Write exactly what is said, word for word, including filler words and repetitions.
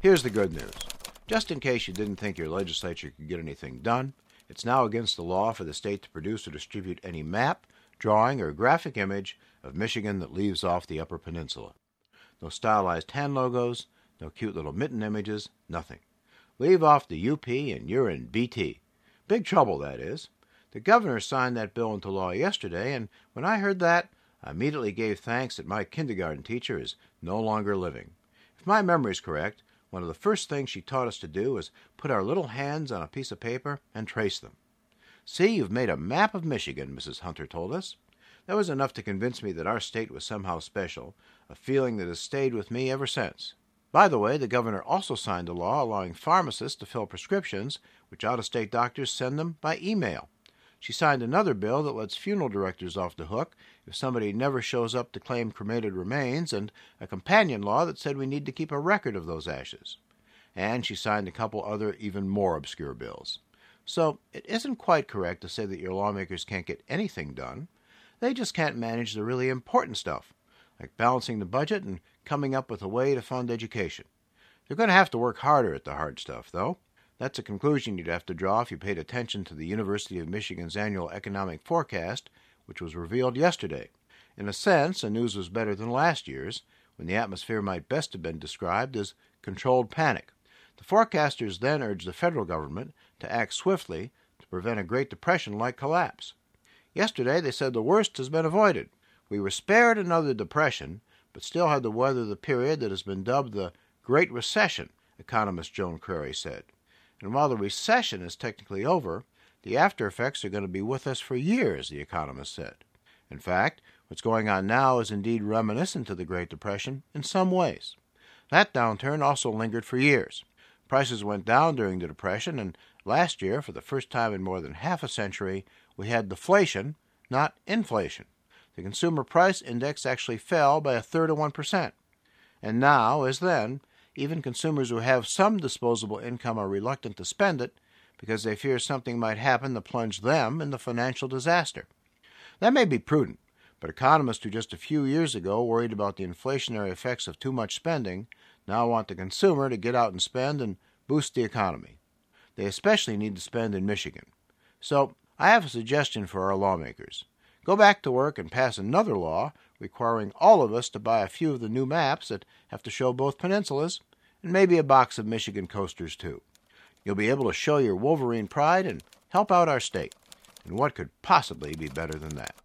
Here's the good news. Just in case you didn't think your legislature could get anything done, it's now against the law for the state to produce or distribute any map, drawing, or graphic image of Michigan that leaves off the Upper Peninsula. No stylized hand logos, no cute little mitten images, nothing. Leave off the U P and you're in B T. Big trouble, that is. The governor signed that bill into law yesterday, and when I heard that, I immediately gave thanks that my kindergarten teacher is no longer living. If my memory is correct, one of the first things she taught us to do was put our little hands on a piece of paper and trace them. See, you've made a map of Michigan, Missus Hunter told us. That was enough to convince me that our state was somehow special, a feeling that has stayed with me ever since. By the way, the governor also signed a law allowing pharmacists to fill prescriptions, which out-of-state doctors send them by email. She signed another bill that lets funeral directors off the hook if somebody never shows up to claim cremated remains, and a companion law that said we need to keep a record of those ashes. And she signed a couple other even more obscure bills. So it isn't quite correct to say that your lawmakers can't get anything done. They just can't manage the really important stuff, like balancing the budget and coming up with a way to fund education. They're going to have to work harder at the hard stuff, though. That's a conclusion you'd have to draw if you paid attention to the University of Michigan's annual economic forecast, which was revealed yesterday. In a sense, the news was better than last year's, when the atmosphere might best have been described as controlled panic. The forecasters then urged the federal government to act swiftly to prevent a Great Depression-like collapse. Yesterday, they said the worst has been avoided. We were spared another depression, but still had to weather the period that has been dubbed the Great Recession, economist Joan Crary said. And while the recession is technically over, the after effects are going to be with us for years, the economist said. In fact, what's going on now is indeed reminiscent of the Great Depression in some ways. That downturn also lingered for years. Prices went down during the Depression, and last year, for the first time in more than half a century, we had deflation, not inflation. The consumer price index actually fell by a third of one percent. And now, as then, even consumers who have some disposable income are reluctant to spend it because they fear something might happen to plunge them into financial disaster. That may be prudent, but economists who just a few years ago worried about the inflationary effects of too much spending now want the consumer to get out and spend and boost the economy. They especially need to spend in Michigan. So I have a suggestion for our lawmakers. Go back to work and pass another law requiring all of us to buy a few of the new maps that have to show both peninsulas, and maybe a box of Michigan coasters, too. You'll be able to show your Wolverine pride and help out our state. And what could possibly be better than that?